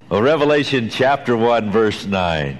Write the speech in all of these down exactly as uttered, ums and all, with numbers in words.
Well, Revelation chapter one, verse nine.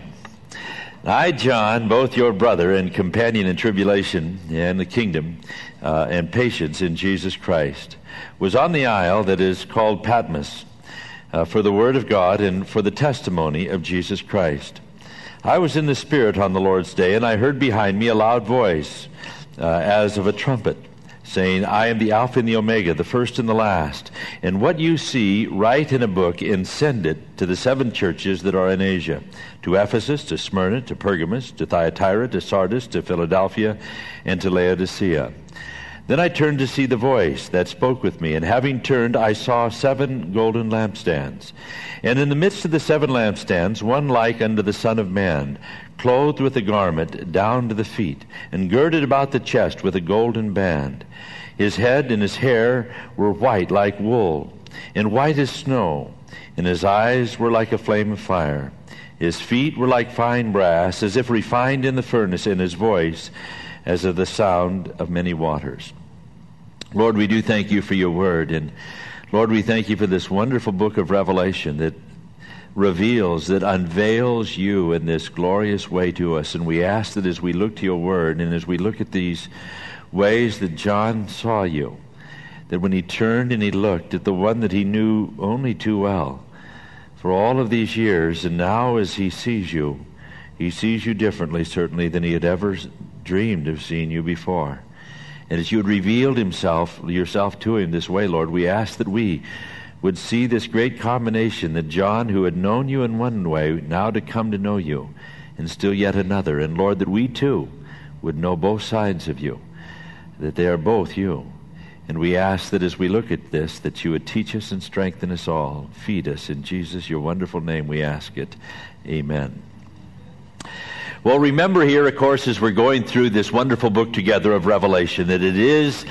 I, John, both your brother and companion in tribulation and the kingdom uh, and patience in Jesus Christ, was on the isle that is called Patmos uh, for the word of God and for the testimony of Jesus Christ. I was in the Spirit on the Lord's day, and I heard behind me a loud voice uh, as of a trumpet, saying, I am the Alpha and the Omega, the first and the last. And what you see, write in a book and send it to the seven churches that are in Asia, to Ephesus, to Smyrna, to Pergamos, to Thyatira, to Sardis, to Philadelphia, and to Laodicea. Then I turned to see the voice that spoke with me, and having turned, I saw seven golden lampstands. And in the midst of the seven lampstands, one like unto the Son of Man, clothed with a garment down to the feet, and girded about the chest with a golden band. His head and his hair were white like wool, and white as snow, and his eyes were like a flame of fire. His feet were like fine brass, as if refined in the furnace, and his voice as of the sound of many waters. Lord, we do thank you for your word, and Lord, we thank you for this wonderful book of Revelation that reveals, that unveils you in this glorious way to us. And we ask that as we look to your word, and as we look at these ways that John saw you, that when he turned and he looked at the one that he knew only too well for all of these years, and now as he sees you, he sees you differently certainly than he had ever dreamed of seeing you before. And as you had revealed himself, yourself to him this way, Lord, we ask that we would see this great combination, that John, who had known you in one way, now to come to know you, and still yet another. And Lord, that we too would know both sides of you, that they are both you. And we ask that as we look at this, that you would teach us and strengthen us all. Feed us. In Jesus, your wonderful name, we ask it. Amen. Well, remember here, of course, as we're going through this wonderful book together of Revelation, that it is,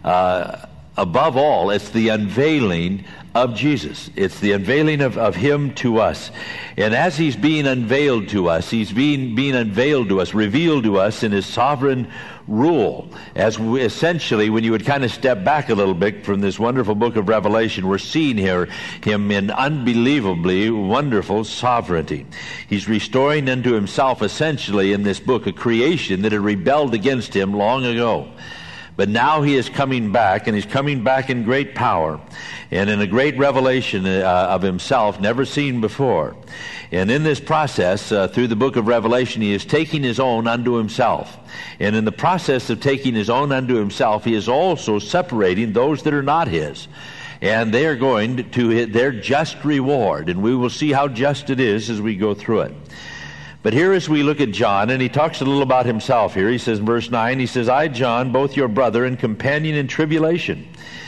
uh, above all, it's the unveiling of Jesus. It's the unveiling of, of him to us. And as he's being unveiled to us, he's being, being unveiled to us, revealed to us in his sovereign rule. As we, essentially, when you would kind of step back a little bit from this wonderful book of Revelation, we're seeing here him in unbelievably wonderful sovereignty. He's restoring unto himself, essentially, in this book, a creation that had rebelled against him long ago. But now he is coming back, and he's coming back in great power and in a great revelation uh, of himself never seen before. And in this process, uh, through the book of Revelation, he is taking his own unto himself. And in the process of taking his own unto himself, he is also separating those that are not his. And they are going to their just reward. And we will see how just it is as we go through it. But here as we look at John, and he talks a little about himself here. He says in verse nine, he says, I, John, both your brother and companion in tribulation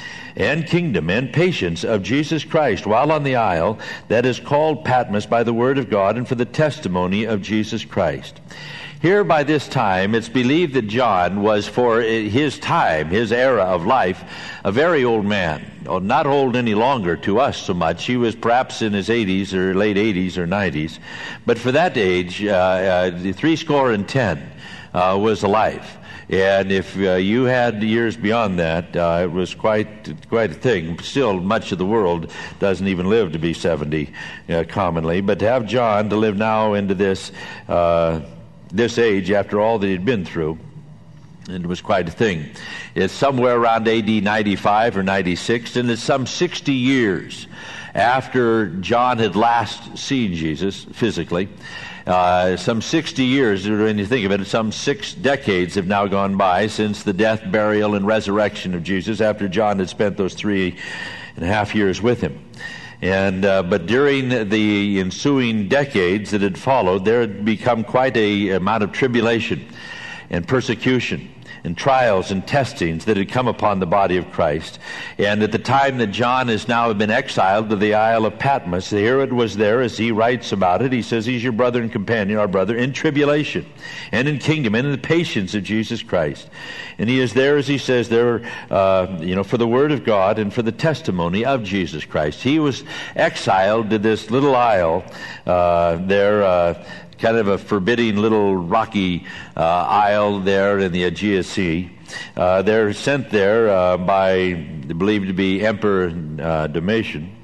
and kingdom and patience of Jesus Christ, while on the isle that is called Patmos by the word of God and for the testimony of Jesus Christ. Here by this time, it's believed that John was, for his time, his era of life, a very old man. Not old any longer to us so much. He was perhaps in his eighties or late eighties or nineties. But for that age, uh, uh, three score and ten uh, was alive. And if uh, you had years beyond that, uh, it was quite quite a thing. Still, much of the world doesn't even live to be seventy uh, commonly. But to have John to live now into this uh, this age after all that he'd been through, it was quite a thing. It's somewhere around A D ninety-five or ninety-six, and it's some sixty years after John had last seen Jesus physically. Uh, some sixty years, when you think of it, some six decades have now gone by since the death, burial, and resurrection of Jesus, after John had spent those three and a half years with him. And uh, but during the ensuing decades that had followed, there had become quite a amount of tribulation and persecution and trials and testings that had come upon the body of Christ. And at the time that John has now been exiled to the Isle of Patmos, here it was there, as he writes about it, he says he's your brother and companion, our brother, in tribulation and in kingdom and in the patience of Jesus Christ. And he is there, as he says there, uh, you know, for the word of God and for the testimony of Jesus Christ. He was exiled to this little isle uh, there, uh, kind of a forbidding little rocky uh, isle there in the Aegean Sea. Uh, they're sent there uh, by, believed to be Emperor uh, Domitian.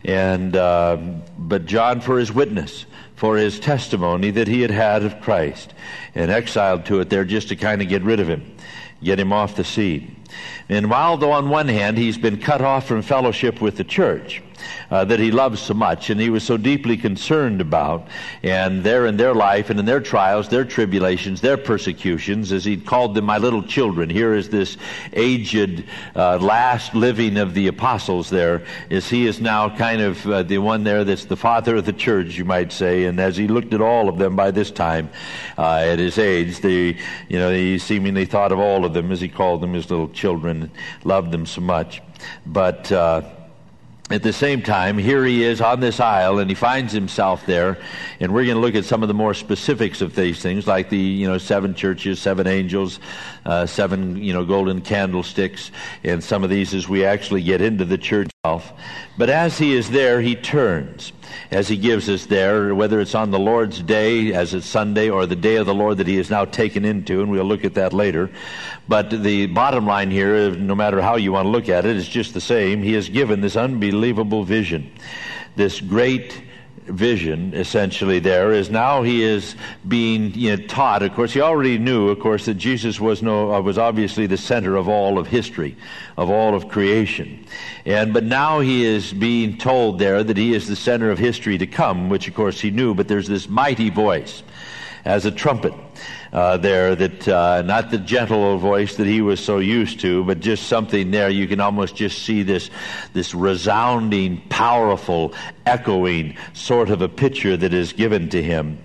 And uh, but John for his witness, for his testimony that he had had of Christ, and exiled to it there just to kind of get rid of him, get him off the scene. And while, though, on one hand, he's been cut off from fellowship with the church uh, that he loves so much and he was so deeply concerned about, and there in their life and in their trials, their tribulations, their persecutions, as he called them, my little children. Here is this aged, uh, last living of the apostles there, as he is now kind of uh, the one there that's the father of the church, you might say. And as he looked at all of them by this time, uh, at his age, the, you know, he seemingly thought of all of them, as he called them, his little children, loved them so much. But uh, at the same time, here he is on this isle, and he finds himself there, and we're going to look at some of the more specifics of these things, like the, you know, seven churches, seven angels, uh, seven, you know, golden candlesticks, and some of these as we actually get into the church itself. But as he is there, he turns, as he gives us there, whether it's on the Lord's day, as it's Sunday, or the day of the Lord that he is now taken into, and we'll look at that later. But the bottom line here, no matter how you want to look at it, is just the same. He has given this unbelievable vision, this great vision, essentially. There is now he is being, you know, taught. Of course, he already knew, of course, that Jesus was no uh, was obviously the center of all of history, of all of creation. And but now he is being told there that he is the center of history to come, which of course he knew. But there's this mighty voice, as a trumpet. Uh, there that, uh, not the gentle voice that he was so used to, but just something there. You can almost just see this, this resounding, powerful, echoing sort of a picture that is given to him.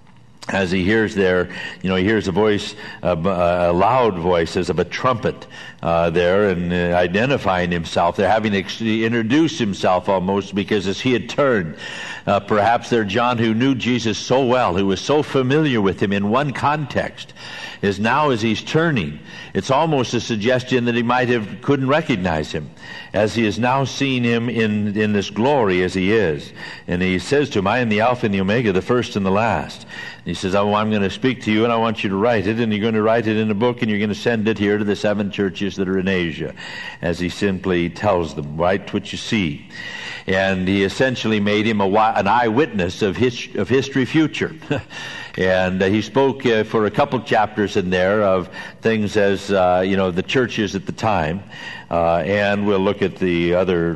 As he hears there, you know, he hears a voice, uh, a loud voice as of a trumpet uh, there, and uh, identifying himself. They're having to ex- introduce himself almost, because as he had turned, uh, perhaps there John, who knew Jesus so well, who was so familiar with him in one context, is now as he's turning, it's almost a suggestion that he might have couldn't recognize him, as he is now seeing him in, in this glory as he is. And he says to him, I am the Alpha and the Omega, the first and the last. And he says, oh, I'm going to speak to you, and I want you to write it, and you're going to write it in a book, and you're going to send it here to the seven churches that are in Asia, as he simply tells them, write what you see. And he essentially made him a, an eyewitness of, his, of history future. And uh, he spoke uh, for a couple chapters in there of things as, uh, you know, the churches at the time. Uh, and we'll look at the other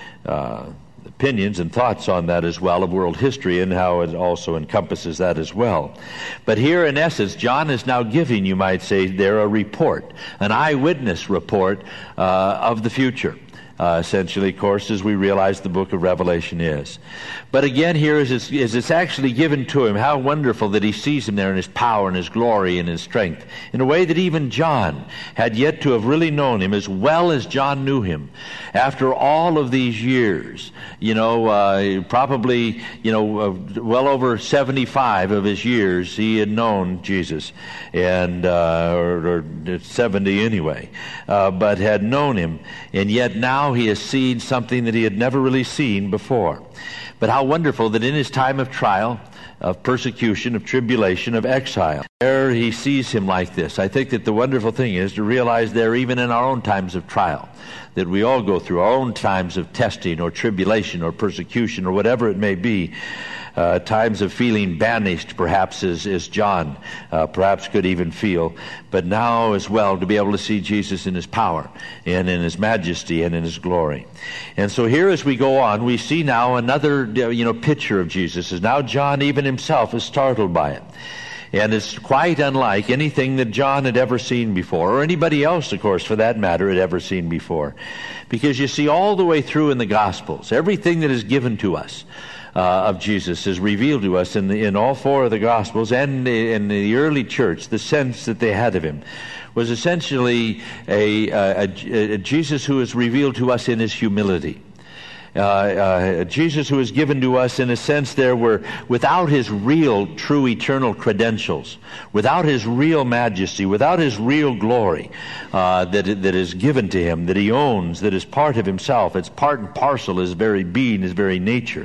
uh, opinions and thoughts on that as well, of world history, and how it also encompasses that as well. But here, in essence, John is now giving, you might say, there a report, an eyewitness report uh, of the future. Uh, essentially, of course, as we realize the book of Revelation is. But again, here is it's, is it's actually given to him, how wonderful that he sees him there in his power and his glory and his strength, in a way that even John had yet to have really known him as well as John knew him. After all of these years, you know, uh, probably, you know, uh, well over seventy-five of his years, he had known Jesus, and uh, or, or seventy anyway, uh, but had known him, and yet now he has seen something that he had never really seen before. But how wonderful that in his time of trial, of persecution, of tribulation, of exile, there he sees him like this. I think that the wonderful thing is to realize there, even in our own times of trial, that we all go through our own times of testing or tribulation or persecution or whatever it may be, Uh, times of feeling banished, perhaps, as, as John uh, perhaps could even feel, but now as well to be able to see Jesus in his power and in his majesty and in his glory. And so here, as we go on, we see now another, you know, picture of Jesus, as now John even himself is startled by it. And it's quite unlike anything that John had ever seen before, or anybody else, of course, for that matter, had ever seen before. Because you see, all the way through in the Gospels, everything that is given to us Uh, of Jesus is revealed to us in the, in all four of the Gospels, and in the early church. The sense that they had of him was essentially a, a, a, a Jesus who is revealed to us in his humility. Uh, uh, Jesus who is given to us in a sense there where without his real, true, eternal credentials, without his real majesty, without his real glory uh, that, that is given to him, that he owns, that is part of himself. It's part and parcel, his very being, his very nature.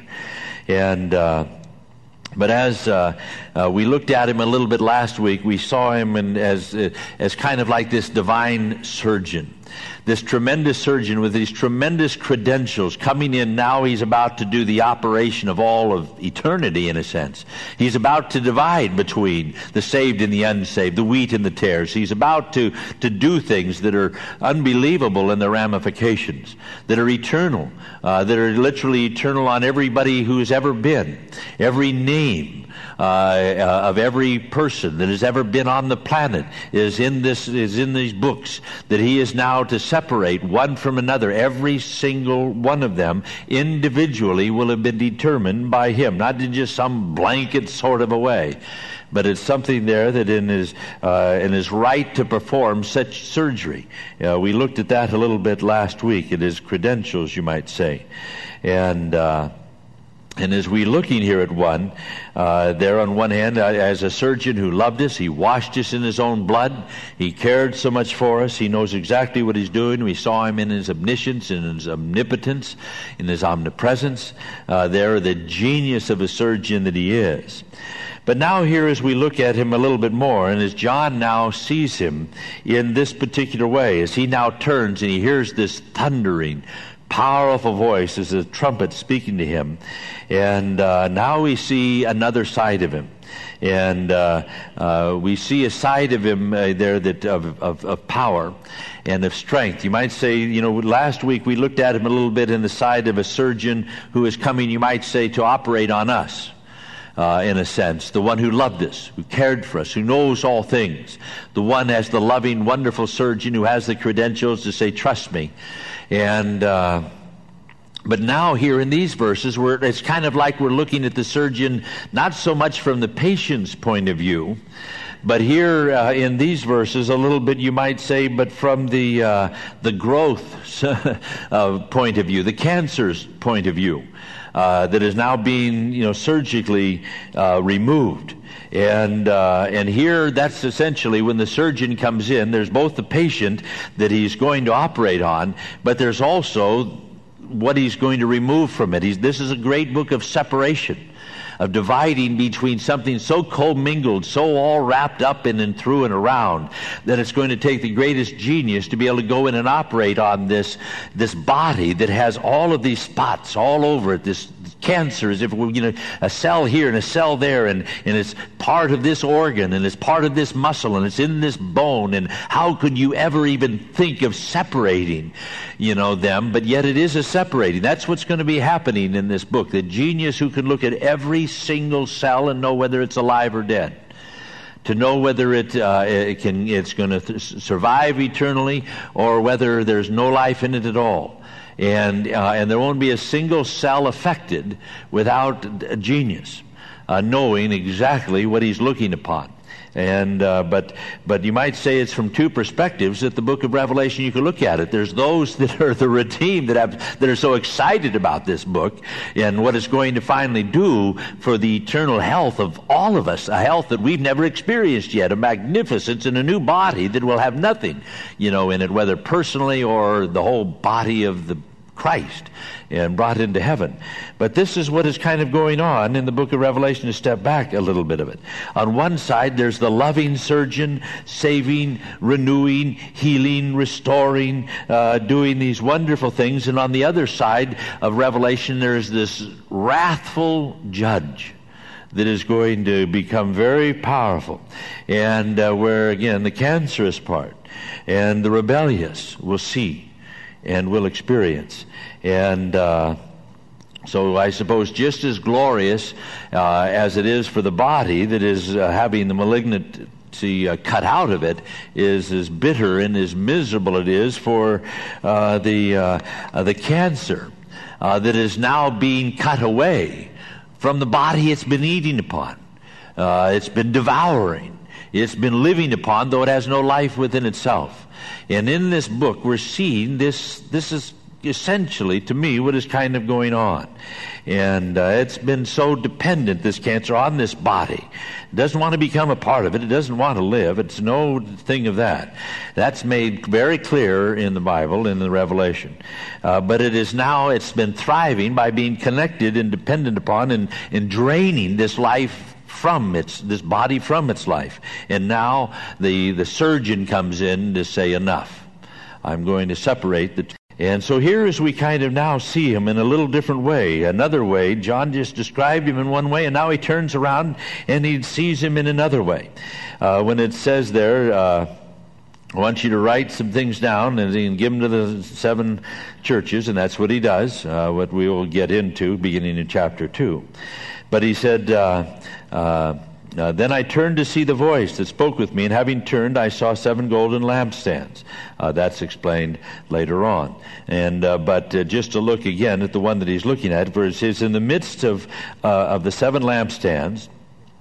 And uh, but as uh, uh, we looked at him a little bit last week, we saw him in, as uh, as kind of like this divine surgeon. This tremendous surgeon with these tremendous credentials coming in now. He's about to do the operation of all of eternity, in a sense. He's about to divide between the saved and the unsaved, the wheat and the tares. He's about to, to do things that are unbelievable in their ramifications, that are eternal, uh, that are literally eternal on everybody who's ever been, every name Uh, uh, of every person that has ever been on the planet is in this is in these books, that he is now to separate one from another. Every single one of them individually will have been determined by him, not in just some blanket sort of a way, but it's something there that in his uh, in his right to perform such surgery. Uh, we looked at that a little bit last week, at his credentials, you might say, and. Uh, And as we're looking here at one, uh, there on one hand, uh, as a surgeon who loved us, he washed us in his own blood. He cared so much for us. He knows exactly what he's doing. We saw him in his omniscience, in his omnipotence, in his omnipresence. Uh, there, the genius of a surgeon that he is. But now here, as we look at him a little bit more, and as John now sees him in this particular way, as he now turns and he hears this thundering, powerful voice as a trumpet speaking to him, and uh, now we see another side of him, and uh, uh, we see a side of him uh, there that of, of, of power and of strength. You might say, you know, last week we looked at him a little bit in the side of a surgeon who is coming, you might say, to operate on us. Uh, in a sense, the one who loved us, who cared for us, who knows all things, the one as the loving, wonderful surgeon who has the credentials to say, trust me. And uh, but now here in these verses, where it's kind of like we're looking at the surgeon not so much from the patient's point of view, but here uh, in these verses, a little bit, you might say, but from the uh, the growth uh, point of view, the cancer's point of view. Uh, that is now being, you know, surgically uh, removed, and uh, and here that's essentially when the surgeon comes in. There's both the patient that he's going to operate on, but there's also what he's going to remove from it. He's, this is a great book of separation, of dividing between something so commingled, so all wrapped up in and through and around, that it's going to take the greatest genius to be able to go in and operate on this this body that has all of these spots all over it, this cancer, as if it were, you know, a cell here and a cell there, and, and it's part of this organ, and it's part of this muscle, and it's in this bone, and how could you ever even think of separating, you know, them? But yet it is a separating. That's what's going to be happening in this book. The genius who can look at every single cell and know whether it's alive or dead, to know whether it, uh, it can, it's going to th- survive eternally, or whether there's no life in it at all. And uh, and there won't be a single cell affected without a genius uh, knowing exactly what he's looking upon. And uh, but but you might say it's from two perspectives that the book of Revelation you can look at it. There's those that are the redeemed that have that are so excited about this book and what it's going to finally do for the eternal health of all of us, a health that we've never experienced yet, a magnificence in a new body that will have nothing, you know, in it, whether personally or the whole body of the Christ and brought into heaven. But this is what is kind of going on in the book of Revelation, to step back a little bit of it. On one side, there's the loving surgeon, saving, renewing, healing, restoring, uh, doing these wonderful things. And on the other side of Revelation, there's this wrathful judge that is going to become very powerful. And uh, where, again, the cancerous part and the rebellious will see and will experience. And uh, so I suppose just as glorious uh, as it is for the body that is uh, having the malignancy uh, cut out of it, is as bitter and as miserable it is for uh, the uh, uh, the cancer uh, that is now being cut away from the body it's been eating upon. Uh, it's been devouring. It's been living upon, though it has no life within itself. And in this book, we're seeing this, this is essentially, to me, what is kind of going on. And uh, it's been so dependent, this cancer, on this body. It doesn't want to become a part of it. It doesn't want to live. It's no thing of that. That's made very clear in the Bible, in the Revelation. Uh, but it is now, it's been thriving by being connected and dependent upon and, and draining this life from its, this body from its life. And now the, the surgeon comes in to say enough. I'm going to separate the two. And so here as we kind of now see him in a little different way, another way, John just described him in one way, and now he turns around and he sees him in another way. Uh, when it says there, uh, I want you to write some things down and give them to the seven churches, and that's what he does, uh, what we will get into beginning in chapter two. But he said, uh, uh, Uh, then I turned to see the voice that spoke with me, and having turned, I saw seven golden lampstands. Uh, that's explained later on. And uh, but uh, just to look again at the one that he's looking at, for it says, in the midst of uh, of the seven lampstands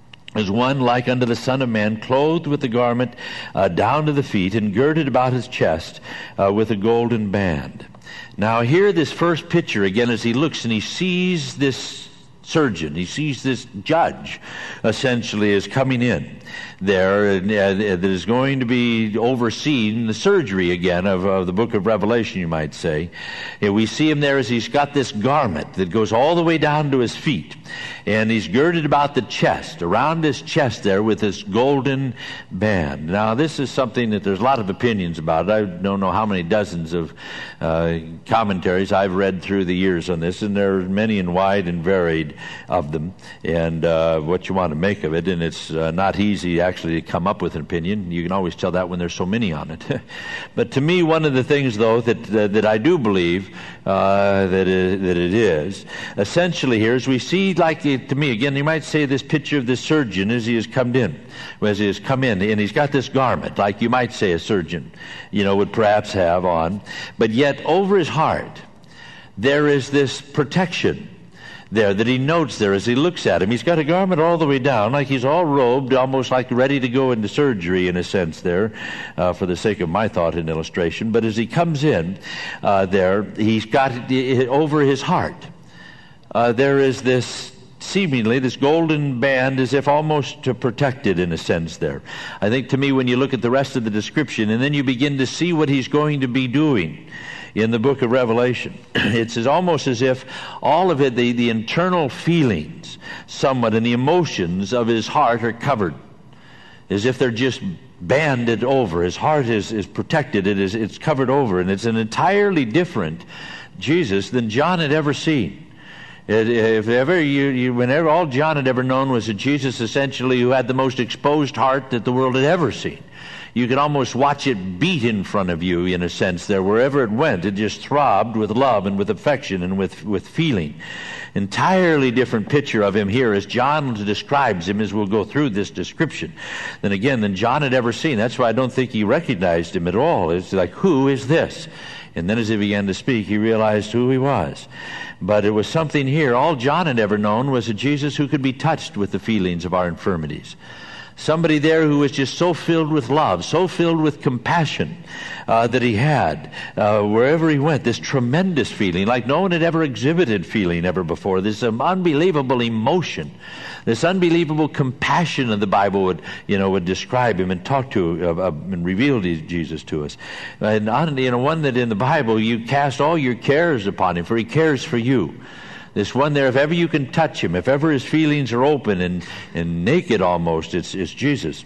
is one like unto the Son of Man, clothed with a garment uh, down to the feet, and girded about his chest uh, with a golden band. Now here, this first picture again, as he looks and he sees this surgeon, he sees this judge essentially is coming in there, and uh, that is going to be overseeing the surgery again of, of the book of Revelation, you might say. And we see him there as he's got this garment that goes all the way down to his feet, and he's girded about the chest, around his chest there, with this golden band. Now this is something that there's a lot of opinions about it. I don't know how many dozens of uh, commentaries I've read through the years on this, and there are many and wide and varied of them, and uh, what you want to make of it. And it's uh, not easy actually to come up with an opinion. You can always tell that when there's so many on it. But to me, one of the things, though, that uh, that I do believe uh, that it, that it is essentially here is we see, like to me again, you might say this picture of the surgeon as he has come in, as he has come in, and he's got this garment, like you might say a surgeon, you know, would perhaps have on, but yet over his heart there is this protection there that he notes there as he looks at him. He's got a garment all the way down, like he's all robed, almost like ready to go into surgery in a sense there, uh, for the sake of my thought and illustration. But as he comes in uh, there, he's got it over his heart. Uh, there is this seemingly this golden band, as if almost to protect it in a sense there. I think to me, when you look at the rest of the description and then you begin to see what he's going to be doing in the book of Revelation, it's as almost as if all of it, the, the internal feelings somewhat and the emotions of his heart are covered, as if they're just banded over. His heart is, is protected, it is, it's covered over, and it's an entirely different Jesus than John had ever seen. It, if ever you, you, whenever all John had ever known was a Jesus essentially who had the most exposed heart that the world had ever seen. You could almost watch it beat in front of you, in a sense there. Wherever it went, it just throbbed with love and with affection and with, with feeling. Entirely different picture of him here as John describes him, as we'll go through this description, than again, than John had ever seen. That's why I don't think he recognized him at all. It's like, who is this? And then as he began to speak, he realized who he was. But it was something here. All John had ever known was a Jesus who could be touched with the feelings of our infirmities. Somebody there who was just so filled with love, so filled with compassion uh, that he had uh, wherever he went, this tremendous feeling, like no one had ever exhibited feeling ever before, this um, unbelievable emotion, this unbelievable compassion that the Bible would, you know, would describe him and talk to uh, uh, and reveal Jesus to us. And on, you know, one that in the Bible you cast all your cares upon him, for he cares for you. This one there, if ever you can touch him, if ever his feelings are open and, and naked almost, it's, it's Jesus.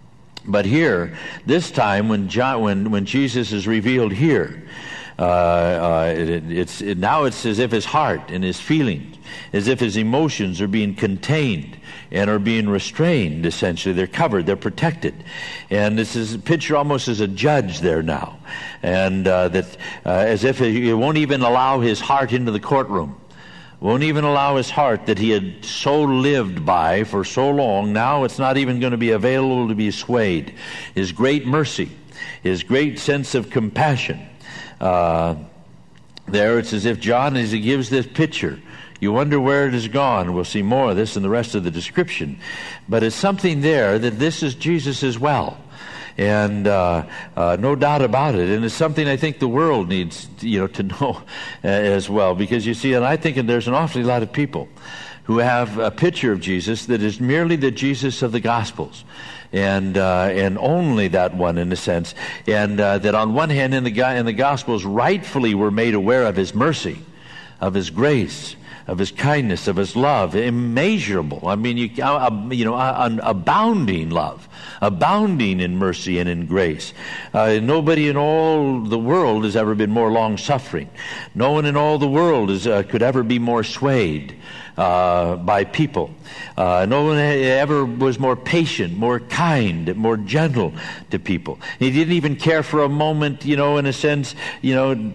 But here, this time when John, when, when Jesus is revealed here, uh, uh, it, it's it, now it's as if his heart and his feelings, as if his emotions are being contained and are being restrained, essentially. They're covered, they're protected. And this is a picture almost as a judge there now. And uh, that uh, as if it won't even allow his heart into the courtroom. Won't even allow his heart that he had so lived by for so long. Now it's not even going to be available to be swayed. His great mercy, his great sense of compassion. Uh, there it's as if John, as he gives this picture, you wonder where it has gone. We'll see more of this in the rest of the description. But it's something there that this is Jesus as well. And uh, uh, no doubt about it. And it's something I think the world needs, you know, to know uh, as well. Because you see, and I think there's an awfully lot of people who have a picture of Jesus that is merely the Jesus of the Gospels. And uh, and only that one, in a sense. And uh, that on one hand, in the, in the Gospels, rightfully were made aware of his mercy, of his grace, of His kindness, of His love, immeasurable. I mean, you, uh, you know, uh, abounding love, abounding in mercy and in grace. Uh, nobody in all the world has ever been more long-suffering. No one in all the world is, uh, could ever be more swayed Uh, by people. Uh, no one ever was more patient, more kind, more gentle to people. He didn't even care for a moment, you know, in a sense, you know,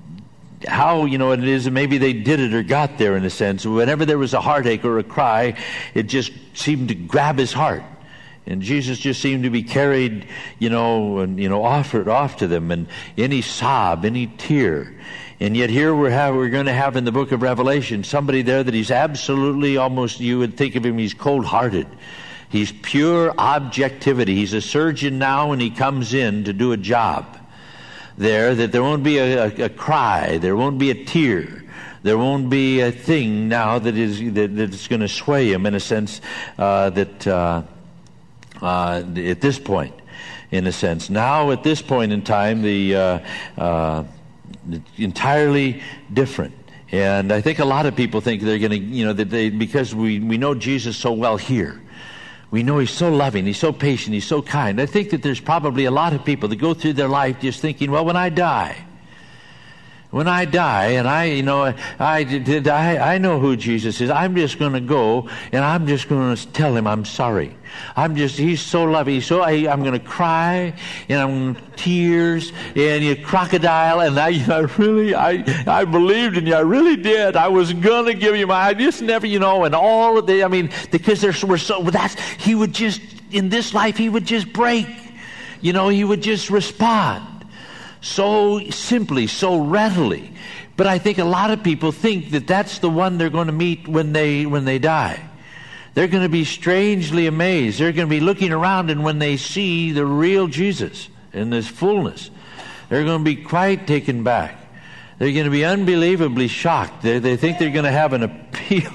how, you know, it is maybe they did it or got there in a sense. Whenever there was a heartache or a cry, it just seemed to grab His heart. And Jesus just seemed to be carried, you know, and, you know, offered off to them. And any sob, any tear. And yet here we're, have, we're going to have in the book of Revelation somebody there that he's absolutely almost, you would think of him, he's cold-hearted. He's pure objectivity. He's a surgeon now, and he comes in to do a job there, that there won't be a, a, a cry, there won't be a tear. There won't be a thing now that is that, that's going to sway him in a sense uh, that uh, uh, at this point, in a sense. Now at this point in time, the uh, uh, entirely different. And I think a lot of people think they're going to, you know, that they, because we, we know Jesus so well here. We know He's so loving, He's so patient, He's so kind. I think that there's probably a lot of people that go through their life just thinking, well, when I die, when I die, and I, you know, I did, I, I know who Jesus is. I'm just going to go, and I'm just going to tell Him I'm sorry. I'm just, He's so loving. He's so, I, I'm going to cry, and I'm tears, and you crocodile, and I, I really, I, I believed in you. I really did. I was going to give you my, I just never, you know, and all of the, I mean, because there's, we're so, that's, He would just, in this life, He would just break. You know, He would just respond. So simply, so readily. But I think a lot of people think that that's the one they're going to meet when they when they die. They're going to be strangely amazed. They're going to be looking around, and when they see the real Jesus in this fullness, they're going to be quite taken back. They're going to be unbelievably shocked. They, they think they're going to have an appeal.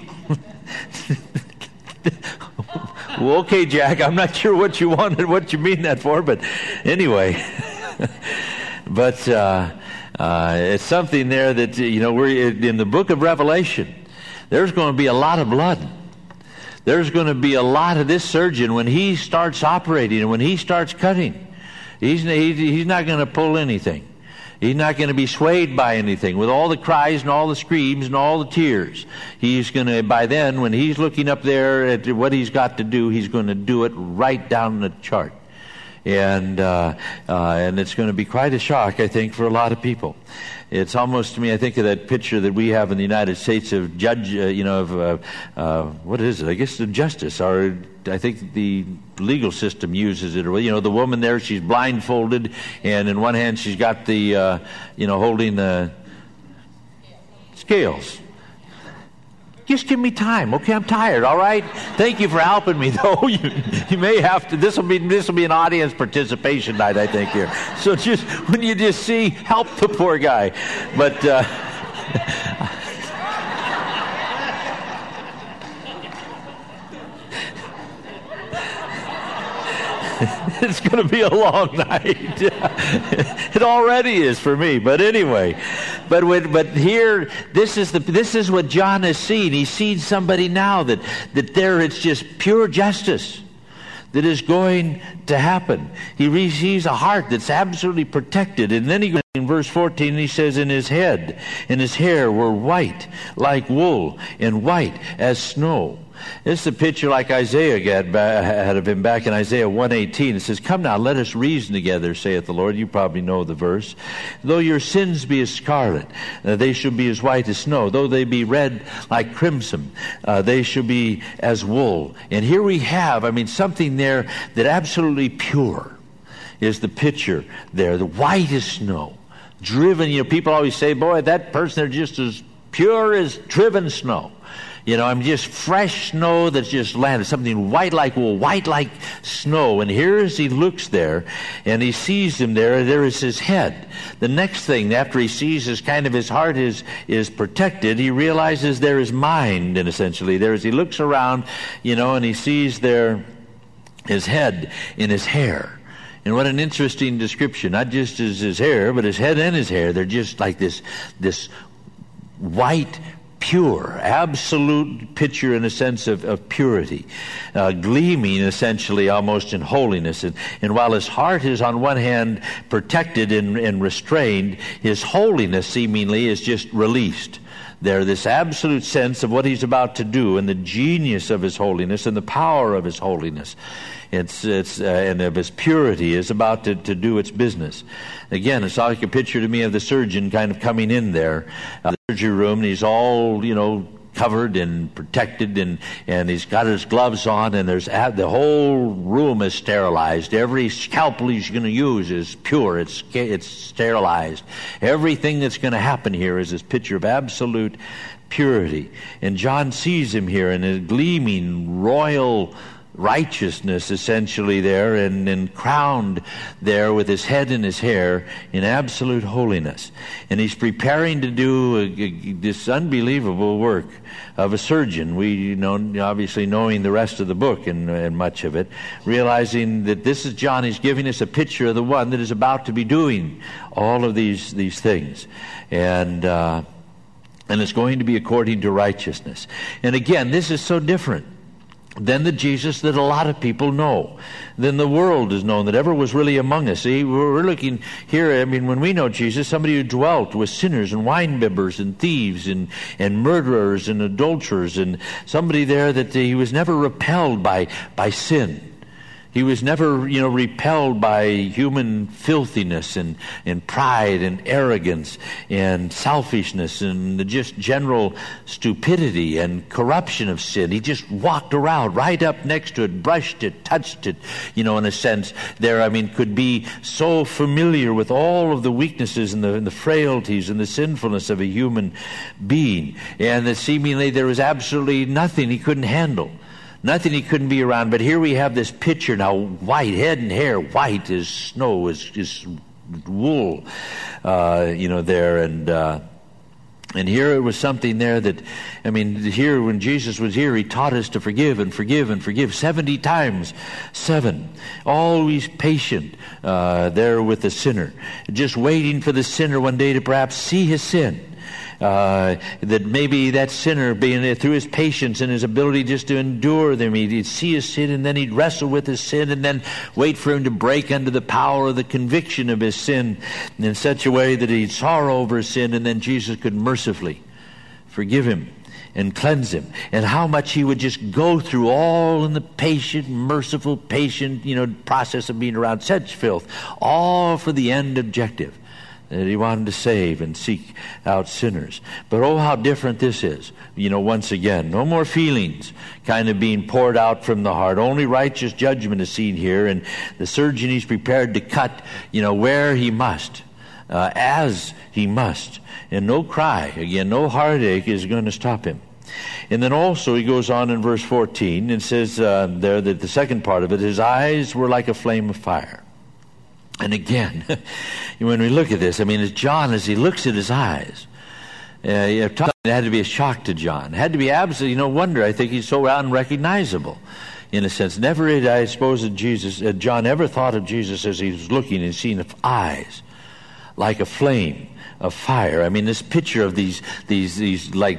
Well, okay, Jack, I'm not sure what you wanted, what you mean that for, but anyway. But uh, uh, it's something there that, you know, we're in the book of Revelation. There's going to be a lot of blood. There's going to be a lot of this surgeon when he starts operating and when he starts cutting. He's, he's not going to pull anything. He's not going to be swayed by anything. With all the cries and all the screams and all the tears, he's going to, by then, when he's looking up there at what he's got to do, he's going to do it right down the chart. And uh, uh, and it's going to be quite a shock, I think, for a lot of people. It's almost to me, I think of that picture that we have in the United States of judge, uh, you know, of uh, uh, what is it? I guess the justice, or I think the legal system uses it. You know, the woman there, she's blindfolded, and in one hand she's got the, uh, you know, holding the scales. Just give me time, okay? I'm tired. All right. Thank you for helping me, though. You, you may have to. This will be this will be an audience participation night, I think here. So just when you just see, help the poor guy. But uh, it's going to be a long night. It already is for me. But anyway, but when, but here, this is the this is what John has seen. He's seen somebody now that that there it's just pure justice that is going to happen. He receives a heart that's absolutely protected. And then he goes in verse fourteen, he says, "In his head and his hair were white like wool, and white as snow." This is a picture like Isaiah had of him back in Isaiah one eighteen. It says, "Come now, let us reason together, saith the Lord." You probably know the verse. "Though your sins be as scarlet, uh, they shall be as white as snow. Though they be red like crimson, uh, they shall be as wool." And here we have, I mean, something there that absolutely pure is the picture there. The white as snow. Driven, you know, people always say, boy, that person, they're just as pure as driven snow. You know, I'm just fresh snow that's just landed, something white like wool, white like snow. And here as he looks there, and he sees him there, there is his head. The next thing, after he sees his kind of his heart is is protected, he realizes there is mind, and essentially there as he looks around, you know, and he sees there his head and his hair. And what an interesting description. Not just as his hair, but his head and his hair. They're just like this, this white, pure, absolute picture in a sense of, of purity, uh, gleaming essentially almost in holiness. And, and while his heart is on one hand protected and, and restrained, his holiness seemingly is just released. There, this absolute sense of what he's about to do and the genius of his holiness and the power of his holiness. It's, it's, uh, and of his purity is about to, to do its business. Again, it's like a picture to me of the surgeon kind of coming in there, uh, the surgery room, and he's all, you know, covered and protected, and, and he's got his gloves on, and there's the whole room is sterilized. Every scalpel he's going to use is pure. It's it's sterilized. Everything that's going to happen here is this picture of absolute purity. And John sees him here in a gleaming royal righteousness essentially there, and, and crowned there with his head and his hair in absolute holiness. And he's preparing to do a, a, this unbelievable work of a surgeon. We, you know, obviously knowing the rest of the book and, and much of it, realizing that this is John. He's giving us a picture of the one that is about to be doing all of these, these things. And, uh, and it's going to be according to righteousness. And again, this is so different than the Jesus that a lot of people know, than the world has known that ever was really among us. See, we're looking here, I mean, when we know Jesus, somebody who dwelt with sinners and winebibbers and thieves and, and murderers and adulterers, and somebody there that he was never repelled by, by sin. He was never, you know, repelled by human filthiness and, and pride and arrogance and selfishness and the just general stupidity and corruption of sin. He just walked around right up next to it, brushed it, touched it, you know, in a sense there, I mean, could be so familiar with all of the weaknesses and the, and the frailties and the sinfulness of a human being. And that seemingly there was absolutely nothing he couldn't handle. Nothing he couldn't be around. But here we have this picture now, white, head and hair, white as snow, as, as wool, uh, you know, there. And uh, and here it was something there that, I mean, here when Jesus was here, he taught us to forgive and forgive and forgive seventy times seven. Always patient uh, there with the sinner. Just waiting for the sinner one day to perhaps see his sin. Uh, that maybe that sinner, being there through his patience and his ability just to endure them, he'd see his sin and then he'd wrestle with his sin and then wait for him to break under the power of the conviction of his sin in such a way that he'd sorrow over his sin, and then Jesus could mercifully forgive him and cleanse him. And how much he would just go through all in the patient, merciful, patient, you know, process of being around such filth, all for the end objective, that he wanted to save and seek out sinners. But oh, how different this is. You know, once again, no more feelings kind of being poured out from the heart. Only righteous judgment is seen here, and the surgeon, he's prepared to cut, you know, where he must, uh, as he must. And no cry, again, no heartache is going to stop him. And then also he goes on in verse fourteen and says uh, there that the second part of it, his eyes were like a flame of fire. And again, when we look at this, I mean, as John, as he looks at his eyes, uh, it had to be a shock to John. It had to be absolutely, no wonder, I think he's so unrecognizable, in a sense. Never, I suppose, that Jesus, uh, John ever thought of Jesus as he was looking and seeing eyes like a flame of fire. I mean, this picture of these, these, these like,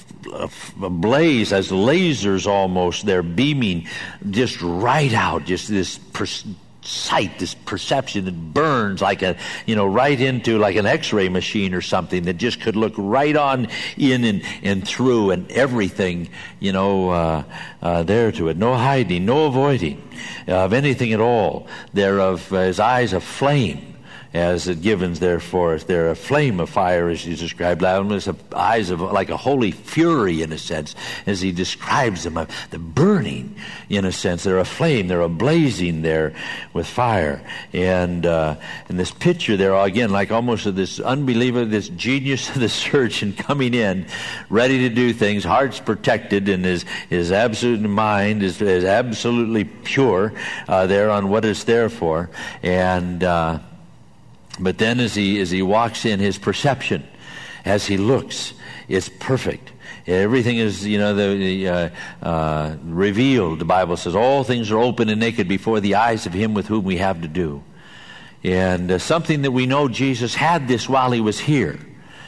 ablaze as lasers almost, they're beaming just right out, just this pers- sight, this perception that burns like a, you know, right into like an x-ray machine or something that just could look right on in and, and through and everything, you know, uh, uh, there to it. No hiding, no avoiding of anything at all. They're of uh, his eyes of flame, as it Gibbons there for us. They're a flame of fire, as he described. Almost eyes of like a holy fury, in a sense, as he describes them. The burning, in a sense. They're a flame. They're a blazing there with fire. And uh, and this picture there, again, like almost of this unbeliever, this genius of the surgeon coming in, ready to do things, heart's protected, and his, his absolute mind is, is absolutely pure uh, there on what it's there for. And Uh, But then as he as he walks in, his perception, as he looks, is perfect. Everything is, you know, the, the uh, uh, revealed. The Bible says all things are open and naked before the eyes of him with whom we have to do. And uh, something that we know Jesus had this while he was here.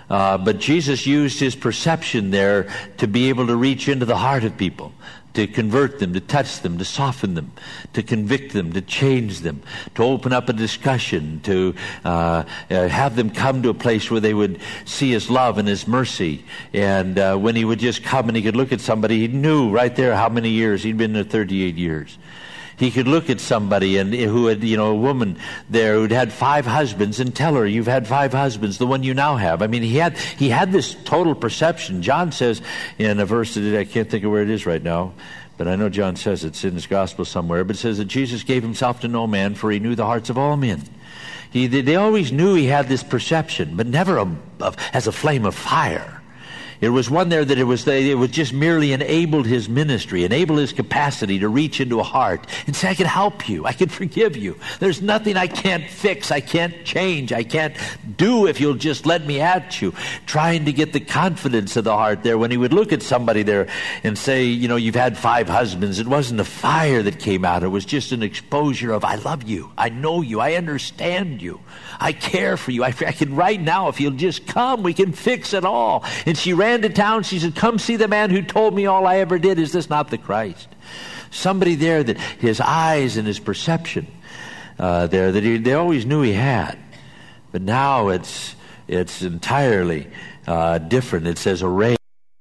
Uh, but Jesus used his perception there to be able to reach into the heart of people, to convert them, to touch them, to soften them, to convict them, to change them, to open up a discussion, to uh, uh, have them come to a place where they would see his love and his mercy. And uh, when he would just come and he could look at somebody, he knew right there how many years. He'd been there thirty-eight years. He could look at somebody and who had, you know, a woman there who'd had five husbands and tell her, you've had five husbands, the one you now have. I mean, he had he had this total perception. John says in a verse that I can't think of where it is right now, but I know John says it's in his gospel somewhere, but it says that Jesus gave himself to no man, for he knew the hearts of all men. He, they, they always knew he had this perception, but never a, a, as a flame of fire. It was one there that it was it was just merely enabled his ministry, enabled his capacity to reach into a heart and say, I can help you, I can forgive you. There's nothing I can't fix, I can't change, I can't do if you'll just let me at you. Trying to get the confidence of the heart there. When he would look at somebody there and say, you know, you've had five husbands, it wasn't a fire that came out, it was just an exposure of, I love you, I know you, I understand you, I care for you, I, I can right now, if you'll just come, we can fix it all. And she ran to town. She said, come see the man who told me all I ever did. Is this not the Christ? Somebody there that his eyes and his perception uh, there that he, they always knew he had. But now it's it's entirely uh, different. It says a ray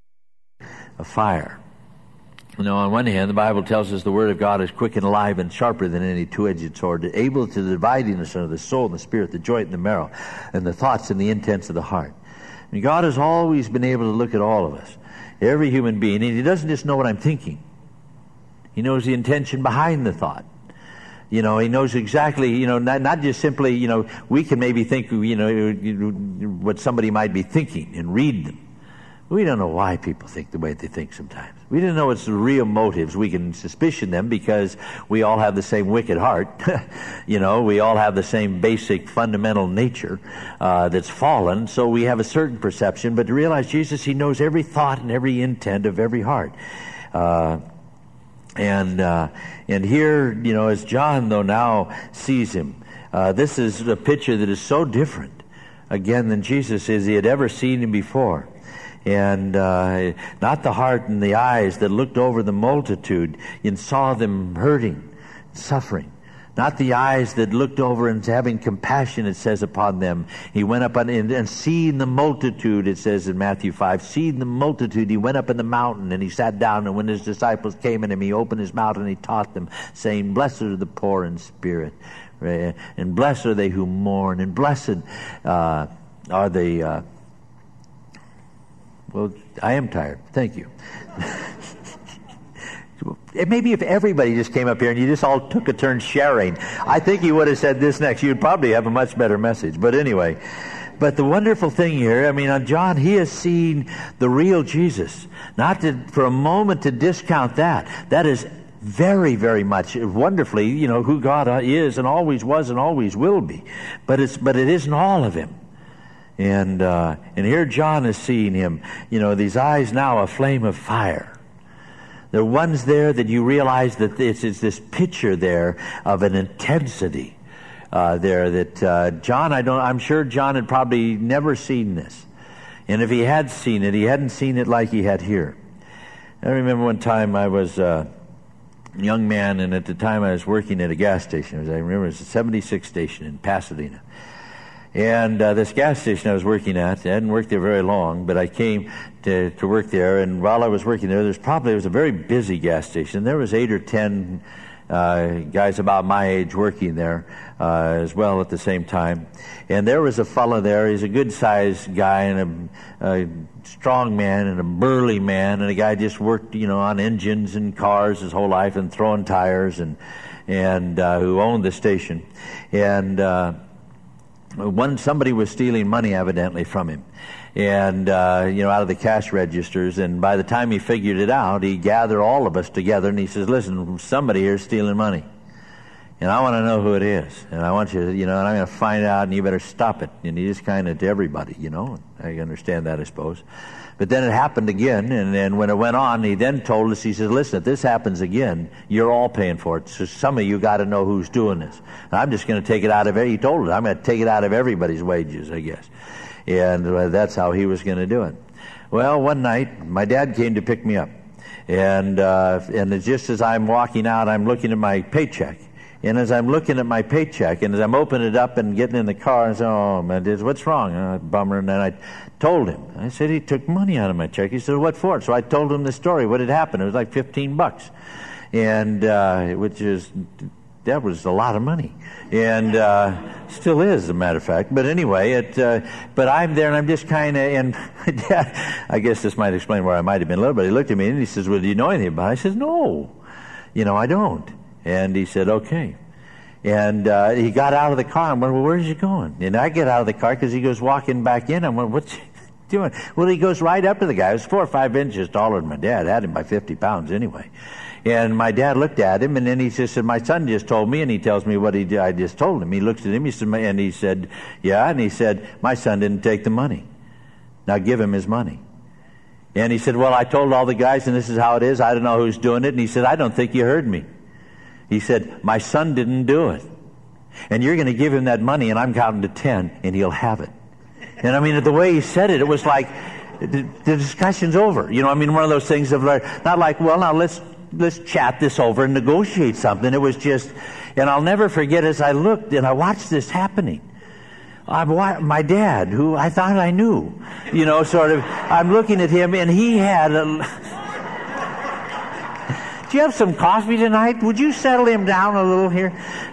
of fire. You know, on one hand, the Bible tells us the Word of God is quick and alive and sharper than any two-edged sword, able to the dividing of the soul and the spirit, the joint and the marrow, and the thoughts and the intents of the heart. And God has always been able to look at all of us, every human being, and he doesn't just know what I'm thinking. He knows the intention behind the thought. You know, he knows exactly, you know, not, not just simply, you know, we can maybe think, you know, what somebody might be thinking and read them. We don't know why people think the way they think sometimes. We don't know what's the real motives. We can suspicion them because we all have the same wicked heart. You know, we all have the same basic fundamental nature uh, that's fallen. So we have a certain perception. But to realize Jesus, he knows every thought and every intent of every heart. Uh, and uh, and here, you know, as John, though, now sees him, uh, this is a picture that is so different, again, than Jesus is he had ever seen him before. And uh, not the heart and the eyes that looked over the multitude and saw them hurting, suffering. Not the eyes that looked over and having compassion, it says, upon them. He went up on, and, and seeing the multitude, it says in Matthew five, seeing the multitude, he went up in the mountain and he sat down, and when his disciples came in him, he opened his mouth and he taught them, saying, blessed are the poor in spirit, and blessed are they who mourn, and blessed uh, are they... Uh, Well, I am tired. Thank you. Maybe if everybody just came up here and you just all took a turn sharing, I think you would have said this next. You'd probably have a much better message. But anyway, but the wonderful thing here, I mean, on John, he has seen the real Jesus. Not to, for a moment to discount that. That is very, very much wonderfully, you know, who God is and always was and always will be. But it's but it isn't all of him. And uh, and here John is seeing him, you know, these eyes now a flame of fire. There are ones there that you realize that this is this picture there of an intensity uh, there that uh, John, I don't, I'm sure John had probably never seen this. And if he had seen it, he hadn't seen it like he had here. I remember one time I was uh, a young man, and at the time I was working at a gas station. I remember it was a seventy-six station in Pasadena. And uh, this gas station I was working at, I hadn't worked there very long, but I came to, to work there. And while I was working there, there's probably, it was a very busy gas station. There was eight or ten uh, guys about my age working there uh, as well at the same time. And there was a fellow there. He's a good-sized guy and a, a strong man and a burly man. And a guy just worked, you know, on engines and cars his whole life and throwing tires and and uh, who owned the station. And uh, One somebody was stealing money evidently from him, and uh, you know, out of the cash registers. And by the time he figured it out, he gathered all of us together and he says, "Listen, somebody here is stealing money, and I want to know who it is. And I want you, to, you know, and I'm going to find out, and you better stop it." And he just kind of to everybody, you know. I understand that, I suppose. But then it happened again, and, and when it went on, he then told us, he says, "Listen, if this happens again, you're all paying for it. So some of you got to know who's doing this. And I'm just going to take it out of, he told us, I'm going to take it out of everybody's wages, I guess." And uh, that's how he was going to do it. Well, one night, my dad came to pick me up. And uh, and it's just as I'm walking out, I'm looking at my paycheck. And as I'm looking at my paycheck, and as I'm opening it up and getting in the car, I said, oh, man, what's wrong? Uh, bummer. And then I told him. I said, he took money out of my check. He said, what for? So I told him the story, what had happened. It was like fifteen bucks. And, uh, which is, that was a lot of money. And, uh, still is, as a matter of fact. But anyway, it, uh, but I'm there and I'm just kind of, and Dad, I guess this might explain where I might have been a little bit. He looked at me and he says, well, do you know anything about it? I said, no, you know, I don't. And he said, okay. And uh, he got out of the car and went, well, where's he going? And I get out of the car because he goes walking back in. I went, what's he doing? Well, he goes right up to the guy. He was four or five inches taller than my dad. Had him by fifty pounds anyway. And my dad looked at him, and then he just said, my son just told me, and he tells me what he did. I just told him. He looks at him, he said, and he said, yeah, and he said, my son didn't take the money. Now give him his money. And he said, well, I told all the guys, and this is how it is. I don't know who's doing it. And he said, I don't think you heard me. He said, my son didn't do it. And you're going to give him that money, and I'm counting to ten, and he'll have it. And I mean, the way he said it, it was like, the, the discussion's over. You know, I mean, one of those things of like, not like, well, now let's, let's chat this over and negotiate something. It was just, and I'll never forget as I looked and I watched this happening. I, my dad, who I thought I knew, you know, sort of, I'm looking at him, and he had a, do you have some coffee tonight? Would you settle him down a little here?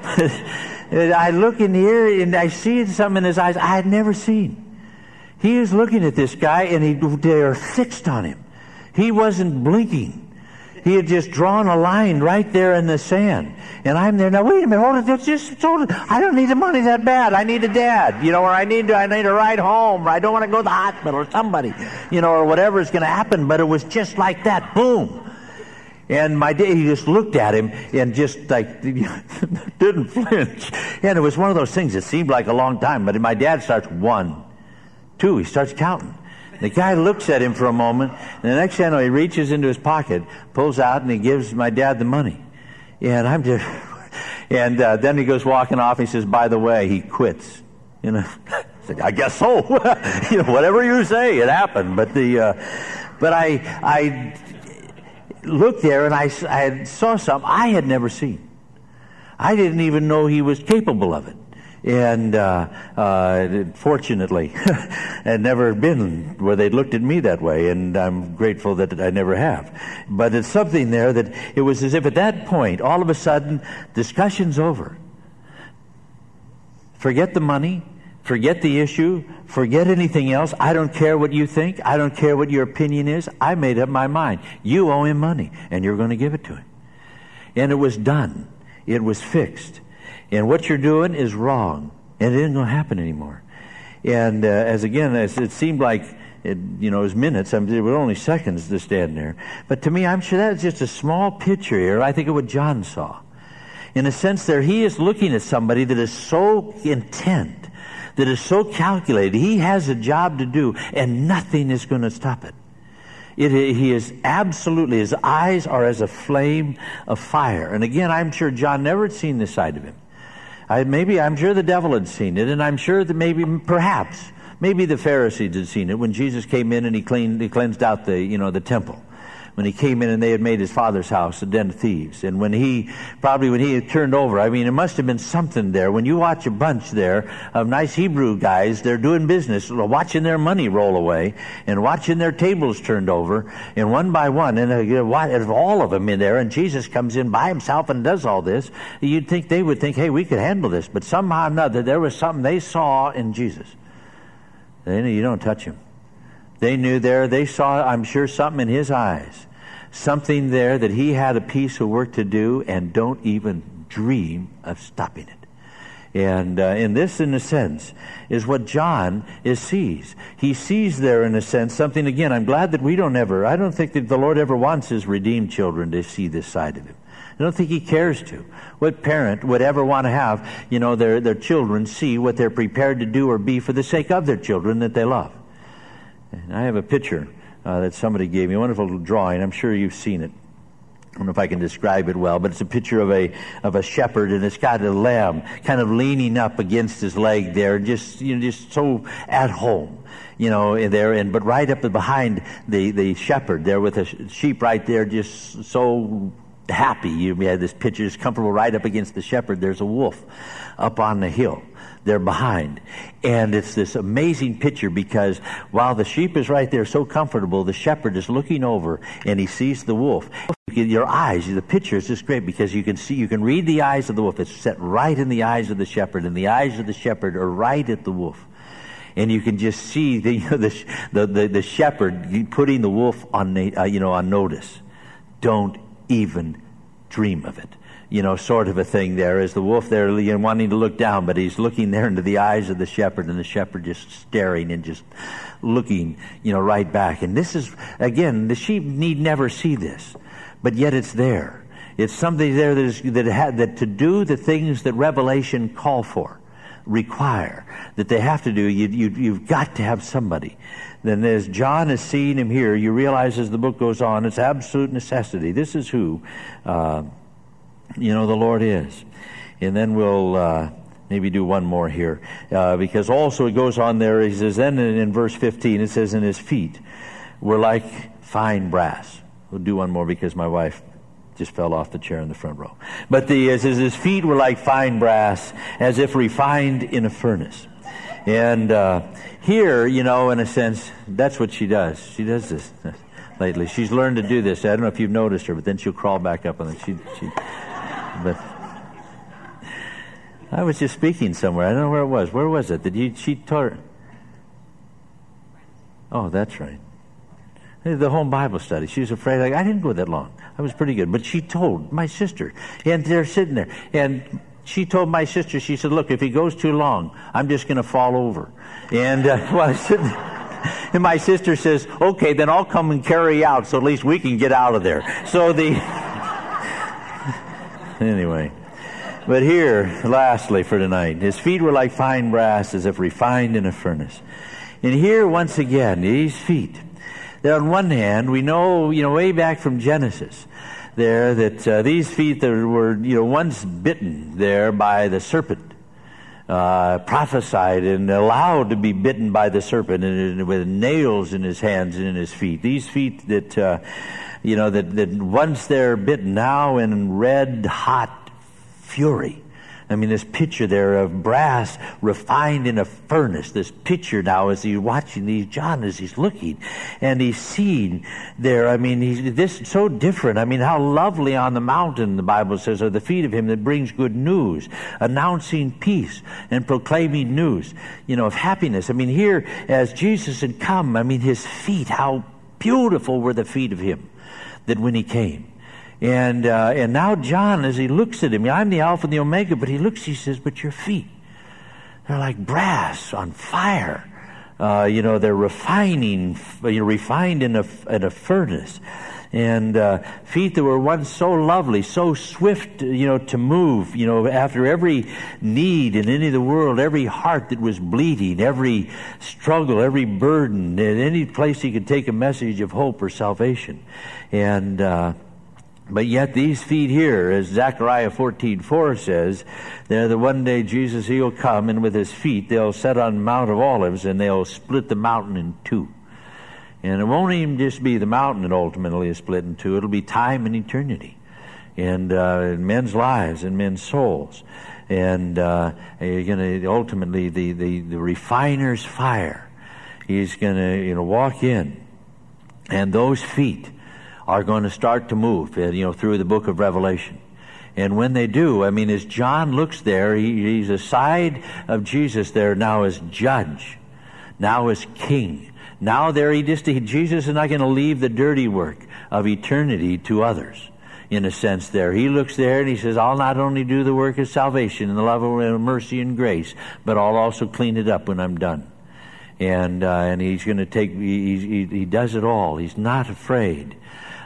I look in here and I see something in his eyes I had never seen. He is looking at this guy and he, they are fixed on him. He wasn't blinking. He had just drawn a line right there in the sand. And I'm there, now wait a minute, hold it, that's just, hold it. I don't need the money that bad. I need a dad, you know, or I need to, I need a ride home, or I don't want to go to the hospital, or somebody, you know, or whatever is going to happen. But it was just like that, boom. And my dad, he just looked at him and just like, didn't flinch. And it was one of those things that seemed like a long time. But my dad starts one, two, he starts counting. The guy looks at him for a moment, and the next thing I know, he reaches into his pocket, pulls out, and he gives my dad the money. And I'm just, and uh, then he goes walking off. He says, by the way, he quits. You know, I said, I guess so. You know, whatever you say, it happened. But the, uh, but I, I looked there, and I, I saw something I had never seen. I didn't even know he was capable of it. And uh, uh, fortunately, had never been where they looked at me that way, and I'm grateful that I never have. But it's something there that it was as if at that point, all of a sudden, discussion's over. Forget the money, forget the issue, forget anything else. I don't care what you think. I don't care what your opinion is. I made up my mind. You owe him money, and you're going to give it to him. And it was done. It was fixed. And what you're doing is wrong, and it isn't going to happen anymore. And uh, as again, as it seemed like, it, you know, it was minutes. I mean, there were only seconds to stand there. But to me, I'm sure that's just a small picture here. I think of what John saw. In a sense, there he is looking at somebody that is so intent, that is so calculated. He has a job to do, and nothing is going to stop it. It, he is absolutely, his eyes are as a flame of fire. And again, I'm sure John never had seen this side of him. I, maybe, I'm sure the devil had seen it, and I'm sure that maybe, perhaps, maybe the Pharisees had seen it when Jesus came in and he cleaned, he cleansed out the, you know, the temple. When he came in and they had made his father's house a den of thieves. And when he, probably when he had turned over, I mean, it must have been something there. When you watch a bunch there of nice Hebrew guys, they're doing business, watching their money roll away, and watching their tables turned over, and one by one, and uh, all of them in there, and Jesus comes in by himself and does all this, you'd think they would think, hey, we could handle this. But somehow or another, there was something they saw in Jesus. They knew you don't touch him. They knew there, they saw, I'm sure, something in his eyes. Something there that he had a piece of work to do, and don't even dream of stopping it. And uh, in this, in a sense, is what John is sees. He sees there, in a sense, something, again, I'm glad that we don't ever, I don't think that the Lord ever wants his redeemed children to see this side of him. I don't think he cares to. What parent would ever want to have, you know, their, their children see what they're prepared to do or be for the sake of their children that they love? And I have a picture uh, that somebody gave me, a wonderful little drawing. I'm sure you've seen it. I don't know if I can describe it well, but it's a picture of a of a shepherd, and it's got a lamb kind of leaning up against his leg there, just you know, just so at home, you know, in there. And but right up behind the the shepherd there, with a sheep right there, just so happy. You had this picture, is comfortable right up against the shepherd. There's a wolf up on the hill there behind. And it's this amazing picture, because while the sheep is right there so comfortable, the shepherd is looking over and he sees the wolf. Your eyes, the picture is just great, because you can see, you can read the eyes of the wolf. It's set right in the eyes of the shepherd, and the eyes of the shepherd are right at the wolf. And you can just see the you know, the, the, the the shepherd putting the wolf on the, uh, you know on notice. Don't even dream of it. You know, sort of a thing there. As the wolf there, you know, wanting to look down, but he's looking there into the eyes of the shepherd, and the shepherd just staring and just looking, you know, right back. And this is, again, the sheep need never see this, but yet it's there. It's something there that is, that had, that to do the things that Revelation call for, require, that they have to do, you, you, you've got to have somebody. Then as John is seeing him here, you realize as the book goes on, it's absolute necessity. This is who, uh, you know, the Lord is. And then we'll uh, maybe do one more here. Uh, because also it goes on there, he says, then in, in verse fifteen, it says, and his feet were like fine brass. We'll do one more because my wife just fell off the chair in the front row. But the, it says, his feet were like fine brass, as if refined in a furnace. And uh, here, you know, in a sense, that's what she does. She does this lately. She's learned to do this. I don't know if you've noticed her, but then she'll crawl back up on it. She, she, but I was just speaking somewhere. I don't know where it was. Where was it? Did you? She taught her. Oh, that's right. The home Bible study. She was afraid. Like, I didn't go that long. I was pretty good. But she told my sister, and they're sitting there, and she told my sister, she said, look, if he goes too long, I'm just going to fall over. And uh, well, I was sitting there, and my sister says, okay, then I'll come and carry you out, so at least we can get out of there. So the anyway. But here, lastly for tonight, his feet were like fine brass, as if refined in a furnace. And here, once again, these feet. There, on one hand, we know, you know, way back from Genesis, there that uh, these feet that were, you know, once bitten there by the serpent, uh, prophesied and allowed to be bitten by the serpent, and, and with nails in his hands and in his feet. These feet that, uh, you know, that, that once they're bitten, now in red hot fury. I mean, this picture there of brass refined in a furnace. This picture now, as he's watching these, John, as he's looking, and he's seeing there, I mean, he's this so different. I mean, how lovely on the mountain, the Bible says, are the feet of him that brings good news, announcing peace and proclaiming news, you know, of happiness. I mean, here, as Jesus had come, I mean, his feet, how beautiful were the feet of him that when he came. And uh, and now John, as he looks at him, I'm the Alpha and the Omega, but he looks, he says, but your feet, they're like brass on fire. Uh, you know, they're refining, you know, refined in a, in a furnace. And uh, feet that were once so lovely, so swift, you know, to move, you know, after every need in any of the world, every heart that was bleeding, every struggle, every burden, in any place he could take a message of hope or salvation. And uh But yet these feet here, as Zechariah fourteen four says, they're the one day Jesus, he'll come, and with his feet they'll set on Mount of Olives, and they'll split the mountain in two. And it won't even just be the mountain that ultimately is split in two. It'll be time and eternity, and uh, men's lives and men's souls. And uh, you're going to ultimately the, the the refiner's fire. He's going to you know walk in, and those feet are going to start to move, you know, through the book of Revelation. And when they do, I mean, as John looks there, he, he's aside of Jesus there now as judge, now as king. Now there he just, he, Jesus is not going to leave the dirty work of eternity to others, in a sense there. He looks there and he says, I'll not only do the work of salvation and the love of mercy and grace, but I'll also clean it up when I'm done. And uh, and he's going to take, he, he, he does it all. He's not afraid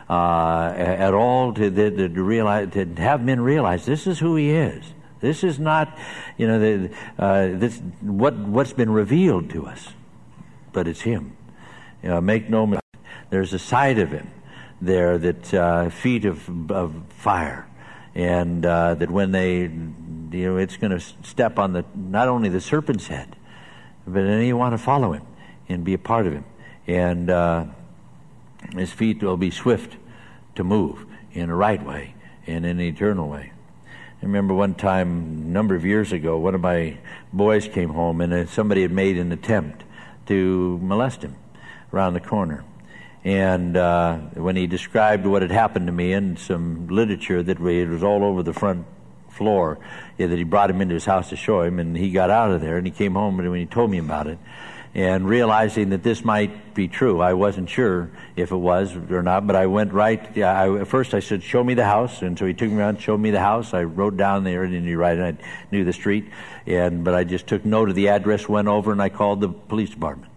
Uh, at all to, to, to realize, to have men realize this is who he is. This is not, you know, the, uh, this what what's been revealed to us, but it's him. You know, make no mistake. There's a side of him there, that uh, feet of, of fire, and uh, that when they, you know, it's going to step on the not only the serpent's head, but then you want to follow him and be a part of him, and uh, his feet will be swift to move in a right way and in an eternal way. I remember one time, a number of years ago, one of my boys came home, and somebody had made an attempt to molest him around the corner. And uh, when he described what had happened to me in some literature that we, it was all over the front floor, yeah, that he brought him into his house to show him, and he got out of there, and he came home, and when he told me about it, and realizing that this might be true, I wasn't sure if it was or not, but I went right, yeah, I, at first I said, show me the house, and so he took me around, showed me the house. I wrote down there, and he right, and I knew the street, and but I just took note of the address, went over, and I called the police department.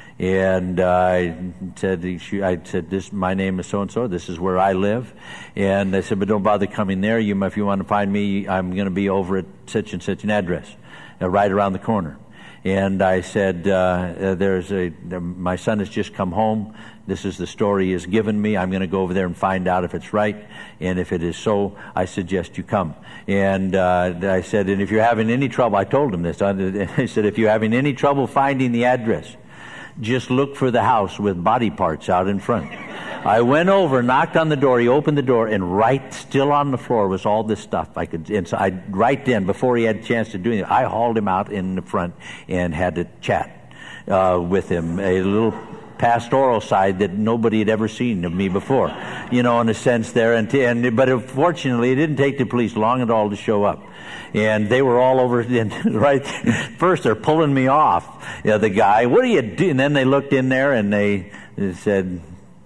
And uh, I said, I said, this, my name is so-and-so, this is where I live. And I said, but don't bother coming there. You, if you want to find me, I'm going to be over at such and such an address, uh, right around the corner. And I said, uh, there's a, my son has just come home. This is the story he has given me. I'm going to go over there and find out if it's right. And if it is so, I suggest you come. And uh, I said, and if you're having any trouble, I told him this. I said, if you're having any trouble finding the address, just look for the house with body parts out in front. I went over, knocked on the door, he opened the door, and right still on the floor was all this stuff. I could, and so I, right then, before he had a chance to do anything, I hauled him out in the front and had to chat uh, with him, a little pastoral side that nobody had ever seen of me before, you know, in a sense there. And, and but fortunately, it didn't take the police long at all to show up. And they were all over, and right first they're pulling me off, you know, the guy, what are you doing? And then they looked in there and they, they said,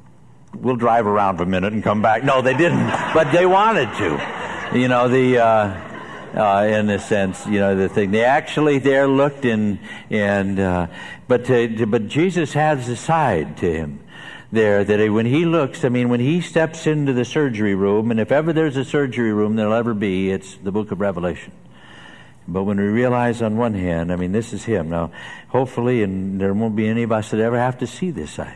we'll drive around for a minute and come back. No, they didn't, but they wanted to, you know, the, uh, uh, in a sense, you know, the thing. They actually there looked and, and, uh, but, uh, but Jesus has a side to him there that when he looks, I mean, when he steps into the surgery room, and if ever there's a surgery room there'll ever be, it's the book of Revelation. But when we realize on one hand, I mean, this is him. Now, hopefully, and there won't be any of us that ever have to see this side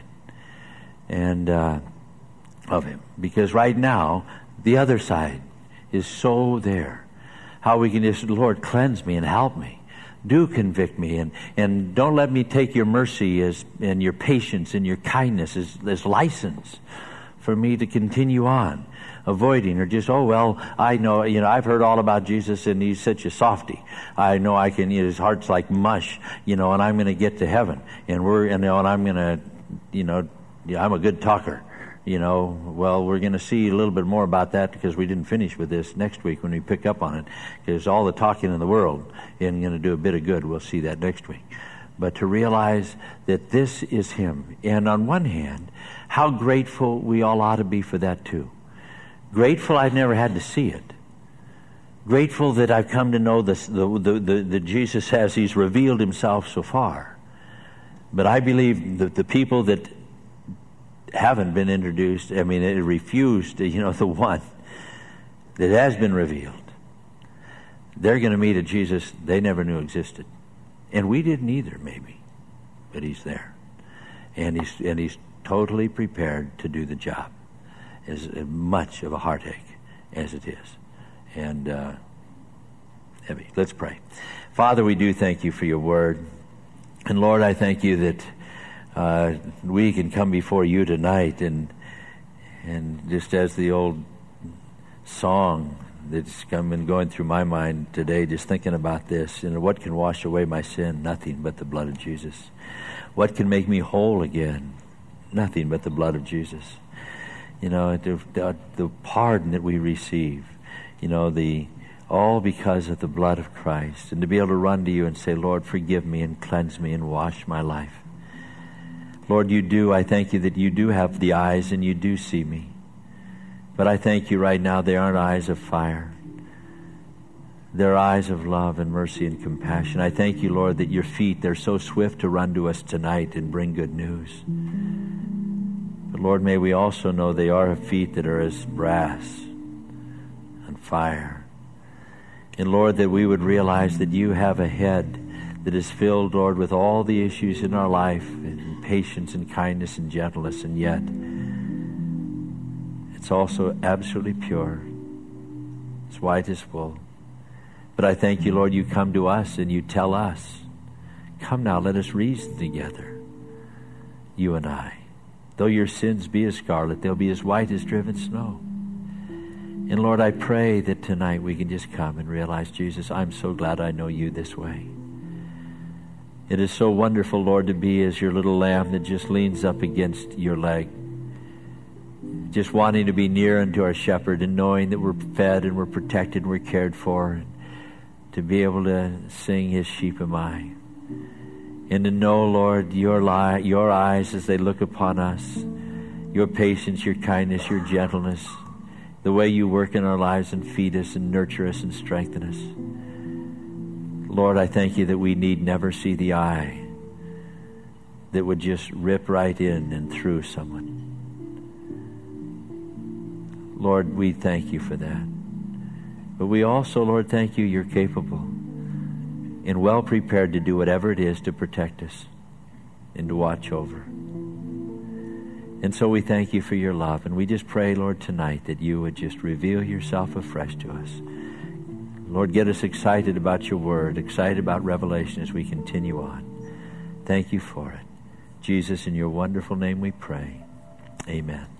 and uh, of him. Because right now, the other side is so there. How we can just, Lord, cleanse me and help me. Do convict me, and, and don't let me take your mercy as and your patience and your kindness as, as license for me to continue on, avoiding or just, oh, well, I know, you know, I've heard all about Jesus and he's such a softy. I know I can, you know, his heart's like mush, you know, and I'm going to get to heaven, and we're, you know, and I'm going to, you know, yeah, I'm a good talker. You know, well, we're going to see a little bit more about that because we didn't finish with this next week when we pick up on it. Because all the talking in the world isn't going to do a bit of good. We'll see that next week. But to realize that this is him. And on one hand, how grateful we all ought to be for that too. Grateful I've never had to see it. Grateful that I've come to know this, the, the, the, the Jesus has, he's revealed himself so far. But I believe that the people that haven't been introduced, I mean, it refused, you know, the one that has been revealed, they're going to meet a Jesus they never knew existed. And we didn't either, maybe, but he's there. And he's, and he's totally prepared to do the job, as much of a heartache as it is. And uh, heavy. Let's pray. Father, we do thank you for your word. And Lord, I thank you that Uh, we can come before you tonight, and and just as the old song that's come and going through my mind today, just thinking about this, you know, what can wash away my sin? Nothing but the blood of Jesus. What can make me whole again? Nothing but the blood of Jesus. You know, the, the, the pardon that we receive, you know, the all because of the blood of Christ, and to be able to run to you and say, Lord, forgive me and cleanse me and wash my life. Lord, you do. I thank you that you do have the eyes and you do see me. But I thank you right now they aren't eyes of fire. They're eyes of love and mercy and compassion. I thank you, Lord, that your feet, they're so swift to run to us tonight and bring good news. But Lord, may we also know they are feet that are as brass and fire. And Lord, that we would realize that you have a head that is filled, Lord, with all the issues in our life, and patience and kindness and gentleness, and yet It's also absolutely pure. It's white as wool. But I thank you, Lord, you come to us and you tell us, come now, let us reason together, you and I. Though your sins be as scarlet, they'll be as white as driven snow. And Lord, I pray that tonight we can just come and realize, Jesus, I'm so glad I know you this way. It is so wonderful, Lord, to be as your little lamb that just leans up against your leg, just wanting to be near unto our shepherd and knowing that we're fed and we're protected and we're cared for, and to be able to sing his sheep am I. And to know, Lord, your li- your eyes as they look upon us, your patience, your kindness, your gentleness, the way you work in our lives and feed us and nurture us and strengthen us. Lord, I thank you that we need never see the eye that would just rip right in and through someone. Lord, we thank you for that. But we also, Lord, thank you you're capable and well prepared to do whatever it is to protect us and to watch over. And so we thank you for your love. And we just pray, Lord, tonight that you would just reveal yourself afresh to us. Lord, get us excited about your word, excited about revelation as we continue on. Thank you for it. Jesus, in your wonderful name we pray. Amen.